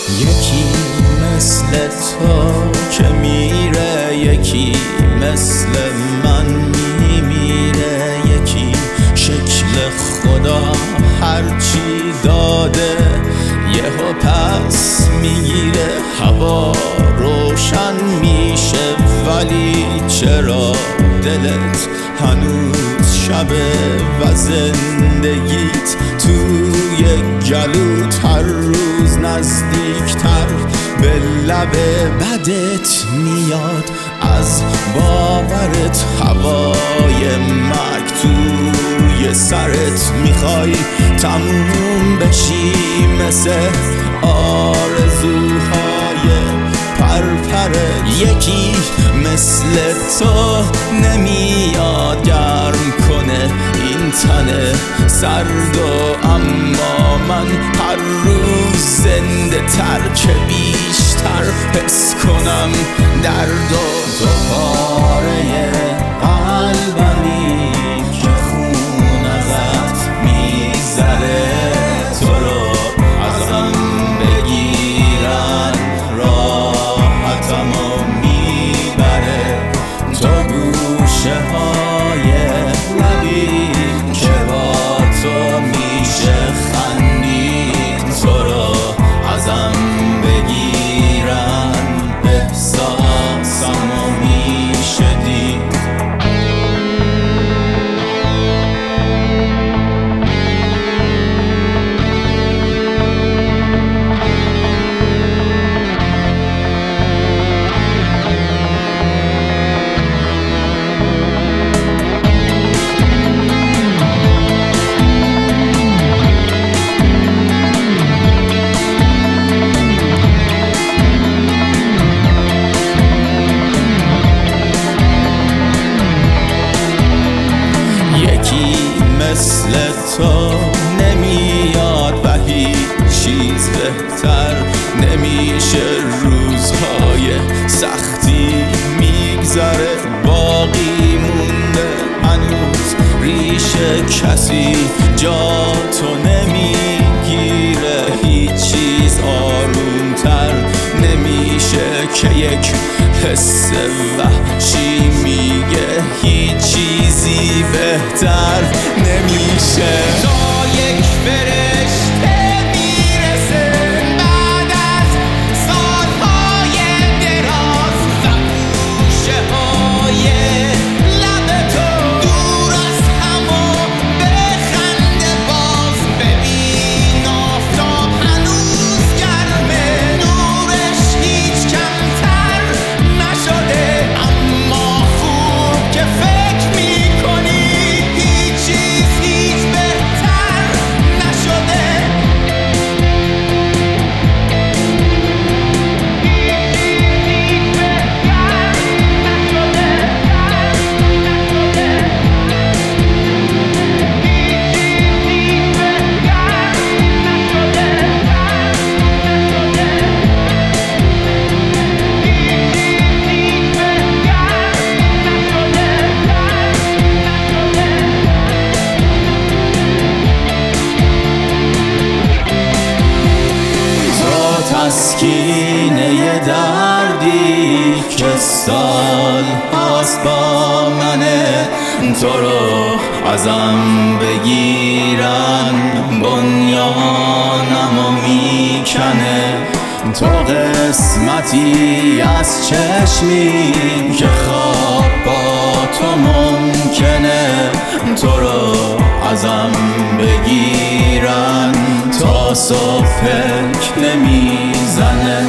یکی مثل تو که میره، یکی مثل من میمیره، یکی شکل خدا هرچی داده یهو پس میگیره. هوا روشن میشه ولی چرا دلت هنوز شبه و زندگیت توی گلوت هر روز نزدیکتر به لب بدت میاد. از باورت هوای مرگ توی سرت میخوای تموم بشی مثل آرزوهای پرپرت. یکی مثل تو نمیاد گرم کنه این تن سرد و اما من هر روز زنده تر که بیشتر حس کنم درد و دوباره قلبمی که خون ازت میگذره. تو رو ازم بگیرن راحتمو میبره. تو گوشه های لبی که با تو میشه خندید. تو رو ازم بگیرن احساسمو میشه دید. یکی مثل تو نمیاد و هیچ چیز بهتر نمیشه. روزهای سختی میگذره باقی مونده هنوز ریشه کسی جا تو نمیگیره. هیچ چیز آرومتر نمیشه که یک حس وحشی میگه هیچ چیزی بهتر نمیشه. تا یک فرشته میرسه بعد از سالهای دراز و گوشه های لب تو دور از همو بخنده باز. ببین آفتاب هنوز گرمه، نورش هیچ کمتر نشده، اما خوب که فکر میکنی هیچ چیز هیچ بهتر نشده. تسکینه دردی که سال هاست با منه. تو رو ازم بگیرن بنیانمو میکنه. تو قسمتی از چشمی که خواب با تو ممکنه. تو رو ازم بگیرن تا صبح فکر نمیزنه.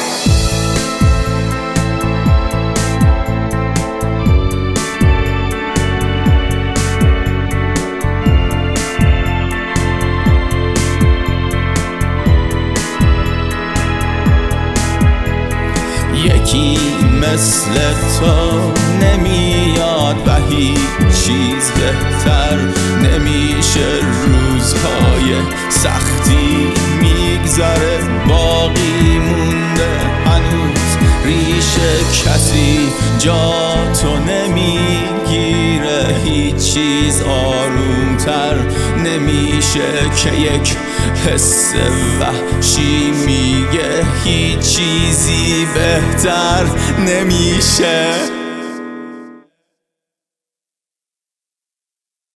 یکی مثل تو نمیاد و هیچ چیز بهتر نمیشه. روزهای سختی میگذره باقی مونده هنوز ریشه کسی جا تو نمیگیره. هیچ چیز آرومتر نمیشه که یک حس وحشی میگه هیچ چیزی بهتر نمیشه.